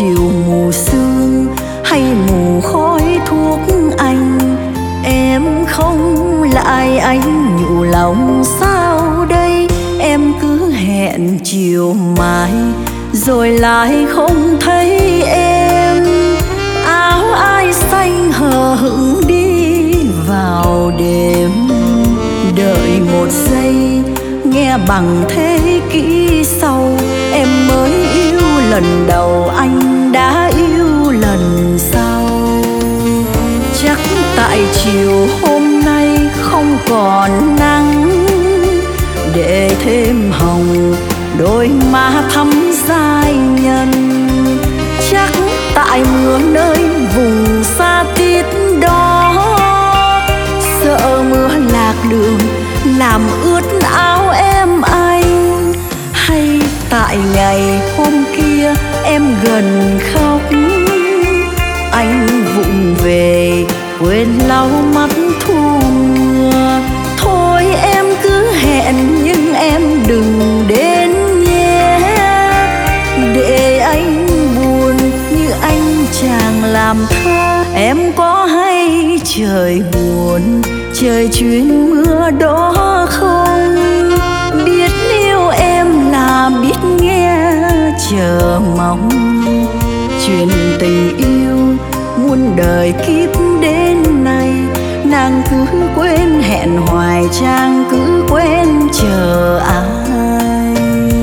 chiều mù sương hay mù khói thuốc anh, em không lại anh nhủ lòng sao đây. Em cứ hẹn chiều mai rồi lại không thấy em. Áo ai xanh hờ hững đi vào đêm, đợi một giây nghe bằng thế kỷ sau. Em mới yêu lần đầu, anh đã yêu lần sau. Chắc tại chiều hôm nay không còn nắng, để thêm hồng đôi má thắm giai nhân. Chắc tại mưa nơi vùng xa tít đó, sợ mưa lạc đường làm ướt áo em anh. Hay tại ngày hôm kia em gần khóc, anh vụng về quên lau mắt thu mưa. Thôi em cứ hẹn nhưng em đừng đến nhé, để anh buồn như anh chàng làm thơ. Em có hay trời buồn, trời chuyên mưa đó không? Biết yêu em là biết nghe chờ mong, chuyện tình yêu muôn đời kiếp đến nay. Nàng cứ quên hẹn hoài, chàng cứ quên chờ ai.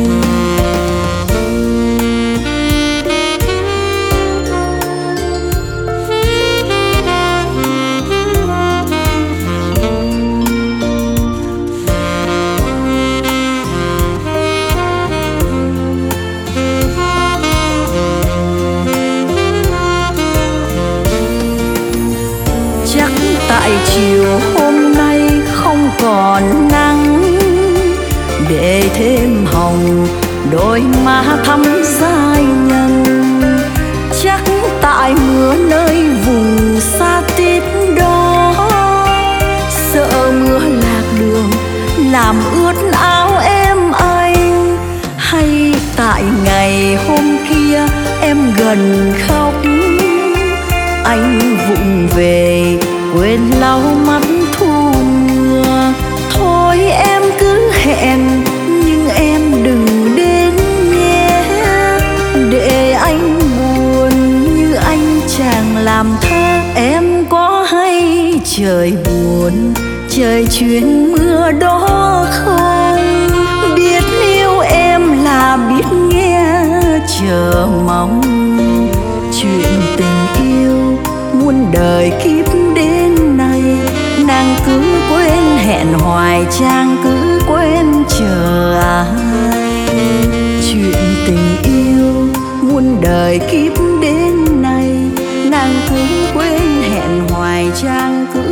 Chắc tại chiều hôm nay không còn nắng, để thêm hồng đôi má thắm giai nhân. Chắc tại mưa nơi vùng xa tít đó, sợ mưa lạc đường làm ướt áo em anh. Hay tại ngày hôm kia em gần khóc, anh vụng về quên lau mắt thu mưa. Thôi em cứ hẹn nhưng em đừng đến nhé, để anh buồn như anh chàng làm thơ. Em có hay trời buồn, trời chuyên mưa đó không? Biết yêu em là biết nghe chờ mong, chuyện tình yêu muôn đời kiếp đến nay. Nàng cứ quên hẹn hoài, chàng cứ quên chờ ai. Chuyện tình yêu muôn đời kiếp đến nay, nàng cứ quên hẹn hoài, chàng cứ